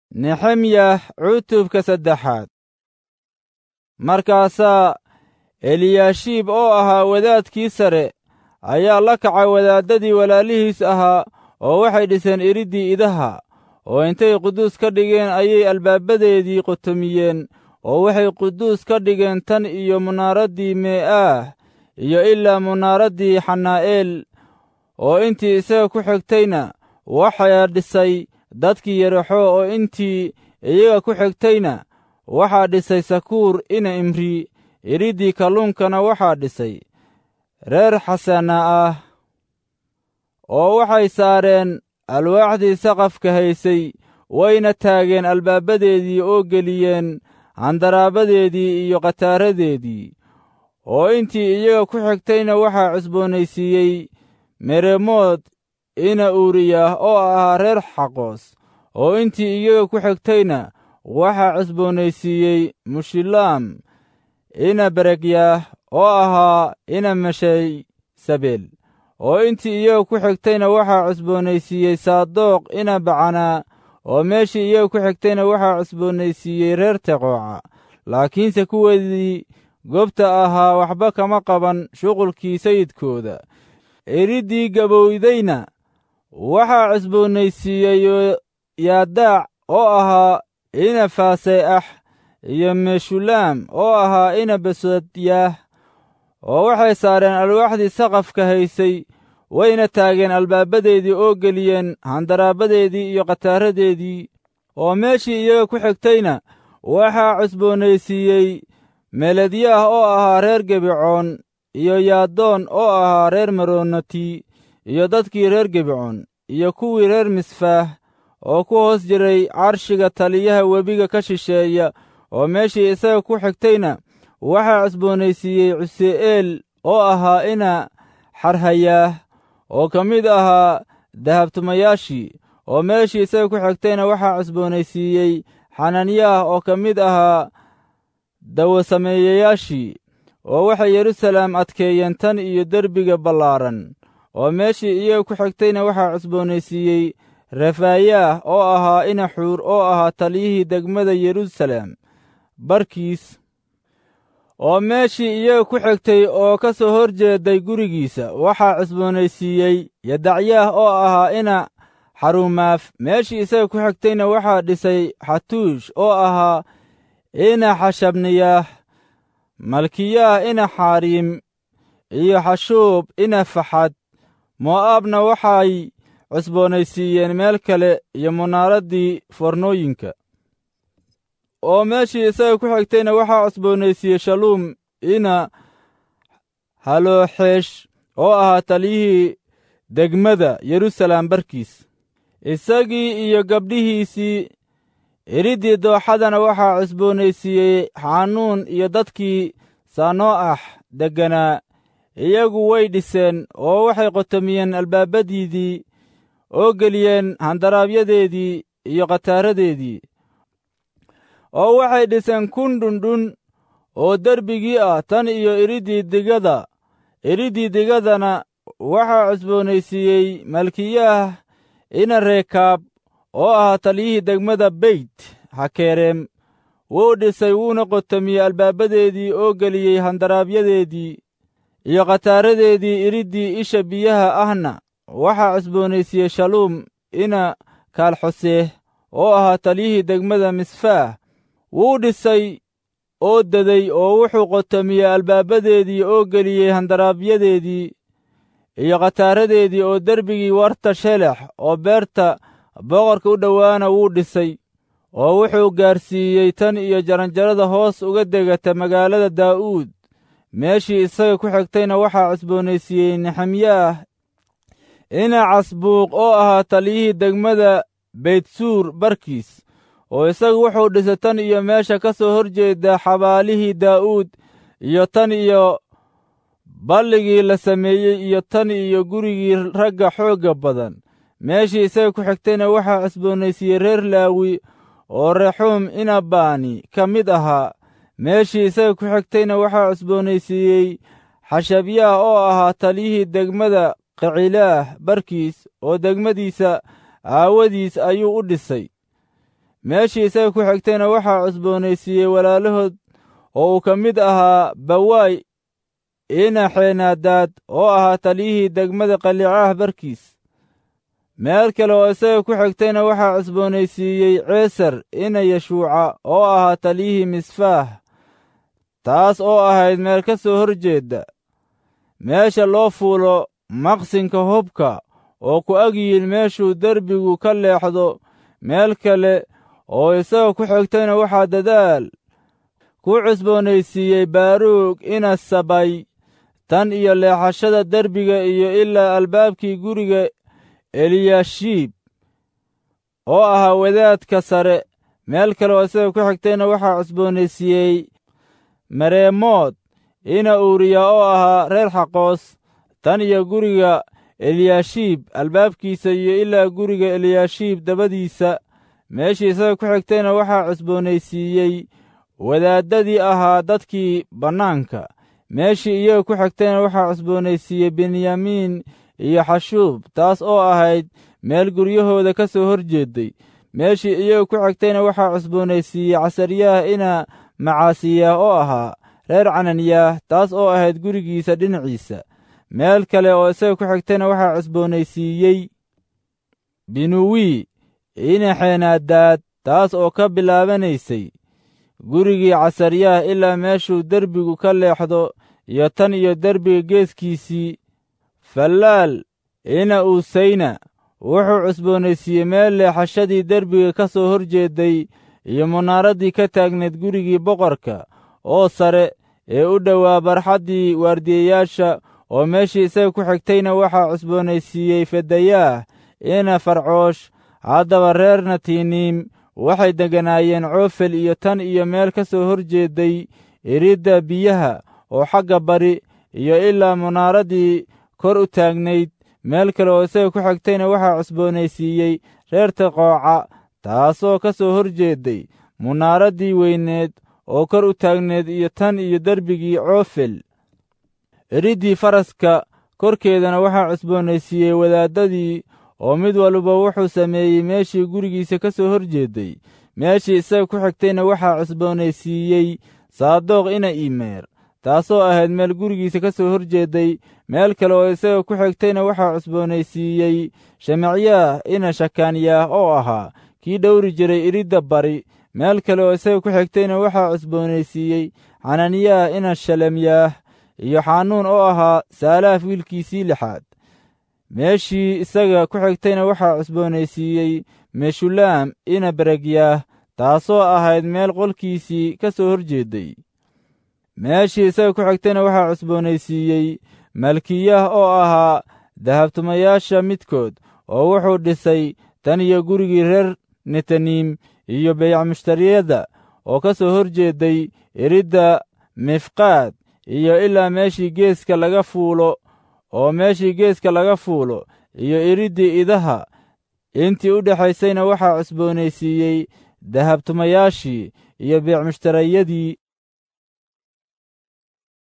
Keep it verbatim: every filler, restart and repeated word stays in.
nexemyah cutubka saddexaad. markaasaa eliyaashiib oo ahaa wadaadkii sare ayaa la kacay wadaaddadii walaalihiis ahaa oo waxay dhiseen iriddii idaha, oo intay quduus ka dhigeen ayay albaabadeedii qotomiyeen, oo waxay quduus ka dhigeen tan iyo munaaraddii me'aah iyo ilaa munaaraddii xanaa'eel, oo intii isaga ku xigtayna waxaa dhisay dadkii Yerexo, oo intii iyaga ku xigtayna waxaa dhisay Sakuur ina Imri. iriddii kalluunkana waxaa dhisay reer Xasana ah, oo waxay saareen alwaaxdii saqafka haysay, wayna taageen albaabadeedii oo geliyeen handaraabadeedii iyo qataaradeedii, oo intii iyaga ku xigtayna waxaa cusboonaysiiyey Meremood ina Uuriyah oo ahaa reer Xaqoos, oo intii iyaga ku xigtayna waxaa cusboonaysiiyey Mushilaam ina Berekyah oo ahaa ina Meshaysabeel, oo intii iyaga ku xigtayna waxaa cusboonaysiiyey Saadoq ina Bacana, oo meeshii iyaga ku xigtayna waxaa cusboonaysiiyey reer Teqooca. laakiinse kuweedii gobta ahaa waxba kama qaban shuqulkii sayidkooda. iriddii gabowdayna waxaa cusboonaysiiyey Yoyadaac oo ahaa ina Faaseax iyo Meshulaam oo ahaa ina Besodyah, oo waxay saareen alwaaxdii saqafka haysay, wayna taageen albaabadeedii oo geliyeen handaraabadeedii iyo qataaradeedii, oo meeshii iyaga ku xigtayna waxaa cusboonaysiiyey Meledyah oo ahaa reer Gibecoon iyo Yaadoon oo ahaa reer Meronoti, iyo dadkii reer Gibecoon iyo kuwii reer Misfaah oo ku hoos jiray carshiga taliyaha webiga ka shisheeya, oo meeshii isaga ku xigtayna waxaa cusboonaysiiyey Cuse'eel oo ahaa ina Xarhayaah, oo ka mid ahaa dahabtumayaashii, oo meeshii isaga ku xigtayna waxaa cusboonaysiiyey Xananiyah oo ka mid ahaa dawasameeyayaashii, oo waxay Yeruusaalem adkeeyeen tan iyo derbiga ballaaran, oo meeshii iyaga ku xigtayna waxaa cusboonaysiiyey Refaayah oo ahaa ina Xuur oo ahaa taliyihii degmada Yeruusaalem barkiis, oo meeshii iyaga ku xigtay oo ka soo hor jeeday gurigiisa waxaa cusboonaysiiyey Yadacyah oo ahaa ina Xarumaaf. meeshii isaga ku xigtayna waxaa dhisay Xatuush oo ahaa ina Xashabniyah, Malkiyah ina Xariim iyo Xashuub ina Faxad. Mo'aabna waxay cusboonaysiiyeen meel kale iyo munaaraddii foornooyinka, oo meeshii isaga ku xigtayna waxaa cusboonaysiiyey Shaluum ina Halooxesh oo ahaa taliyihii degmada Yeruusaalem barkiis, isagii iyo gabdhihiisii. iriddii dooxadana waxaa cusboonaysiiyey Xanuun iyo dadkii Sanoo'ax degganaa, iyagu way dhiseen oo waxay qotomiyeen albaabadiidii oo geliyeen handaraabyadeedii iyo qataaradeedii, oo waxay dhiseen kun dhundhun oo derbigii ah tan iyo iriddii digada. iriddii digadana waxaa cusboonaysiiyey Malkiyah ina Rekaab oo ahaa taliyihii degmada Beyt Hakerem. wuu dhisay wuuna qotomiyey albaabadeedii oo geliyey handaraabyadeedii iyo qataaradeedii. iriddii isha biyaha ahna waxaa cusboonaysiiyey Shaluum ina Kaalxoseeh oo ahaa taliyihii degmada Misfaah. wuu dhisay oo daday oo wuxuu qotomiyey albaabadeedii oo geliyey handaraabyadeedii iyo qataaradeedii, oo derbigii warta Shelex oo beerta boqorka u dhowaana wuu dhisay, oo wuxuu gaarsiiyey tan iyo jaranjarada hoos uga degata magaalada Daa'uud. meeshii isaga ku xigtayna waxaa cusboonaysiiyey Nexemyah ina Casbuuq oo ahaa taliyihii degmada Beytsuur barkiis, oo isagu wuxuu dhisay tan iyo meesha ka soo hor jeeda xabaalihii Daa'uud, iyo tan iyo balligii la sameeyey, iyo tan iyo gurigii ragga xoogga badan. meeshii isaga ku xigtayna waxaa cusboonaysiiyey reer Laawi oo Rexuum ina Baani ka mid ahaa. meeshii isaga ku xigtayna waxaa cusboonaysiiyey Xashabyah oo ahaa taliyihii degmada Qicilaah barkiis, oo degmadiisa aawadiis ayuu u dhisay. meeshii isaga ku xigtayna waxaa cusboonaysiiyey walaalahood oo uu ka mid ahaa bawaay ina xeenadaad oo ahaa taliyihii degmada qaliicaah barkiis. meel kale oo isaga ku xigtayna waxaa cusboonaysiiyey ceesar ina yeshuuca oo ahaa taliyihii misfaah, taas oo ahayd meel ka soo hor jeedda meesha loo fuulo maqsinka hubka oo ku ag yiil meeshuu derbigu ka leexdo. meel kale oo isaga ku xigtayna waxaa dadaal ku cusboonaysiiyey baaruug ina sabay tan iyo leexashada derbiga iyo ilaa albaabkii guriga eliyashiib oo ahaa wadaadka sare. meel kale oo isaga ku xigtayna waxaa cusboonaysiiyey mareemood ina uuriya oo ahaa reer xaqoos tan iyo guriga eliyashiib albaabkiisa iyo ilaa guriga eliyashiib dabadiisa. meeshii isaga ku xigtayna waxaa cusboonaysiiyey wadaaddadii ahaa dadkii bannaanka. meeshii iyaga ku xigtayna waxaa cusboonaysiiyey benyamiin iyo xashuub, taas oo ahayd meel guryahooda ka soo hor jeedday. meeshii iyaga ku xigtayna waxaa cusboonaysiiyey casaryaah ina macaasiyaah oo ahaa reer cananiyaah, taas oo ahayd gurigiisa dhinaciisa. meel kale oo isaga ku xigtayna waxaa cusboonaysiiyey binuwi ina xeenadaad, taas oo ka bilaabanaysay gurigii casaryaah ilaa meeshuu derbigu ka leexdo iyo tan iyo derbiga geeskiisii. fallaal ina uusayna wuxuu cusboonaysiiyey meel leexashadii derbiga ka soo hor jeedday iyo munaaraddii ka taagnayd gurigii boqorka oo sare ee u dhowaa barxaddii waardiyayaasha. oo meeshii isaga ku xigtayna waxaa cusboonaysiiyey fedayaah ina farcoosh. haddaba reer natiiniim waxay degganaayeen coofel iyo tan iyo meel ka soo hor jeedday iridda biyaha oo xagga bari iyo ilaa munaaraddii kor u taagnayd. meel kale oo isaga ku xigtayna waxaa cusboonaysiiyey reer teqooca, taasoo ka soo hor jeedday munaaraddii weyneed oo kor u taagneed iyo tan iyo derbigii coofel. iriddii faraska korkeedana waxaa cusboonaysiiyey wadaaddadii oo mid walba wuxuu sameeyey meeshii gurigiisa ka soo hor jeedday. meeshii isaga ku xigtayna waxaa cusboonaysiiyey saadoq ina imeer, taasoo ahayd meel gurigiisa ka soo hor jeedday. meel kale oo isaga ku xigtayna waxaa cusboonaysiiyey shemacyaah ina shakaaniyaah oo ahaa kii dhowri jiray iridda bari. meel kale oo isaga ku xigtayna waxaa cusboonaysiiyey xananiyaah ina shalemyaah iyo xanuun oo ahaa saalaaf wiilkiisii lixaad. meeshii isaga ku xigtayna waxaa cusboonaysiiyey meshulaam ina beregyaah, taasoo ahayd meel qolkiisii ka soo hor jeedday. meeshii isaga ku xigtayna waxaa cusboonaysiiyey malkiyaah oo ahaa dahabtumayaasha midkood, oo wuxuu dhisay tan iyo gurigii reer netaniim iyo beycmushtariyadda oo ka soo hor jeedday iridda mifqaad iyo ilaa meeshii geeska laga fuulo oo meeshii geeska laga fuulo iyo iriddii idaha. intii u dhexaysayna waxaa cusboonaysiiyey dahabtumayaashii iyo beecmushtariyadii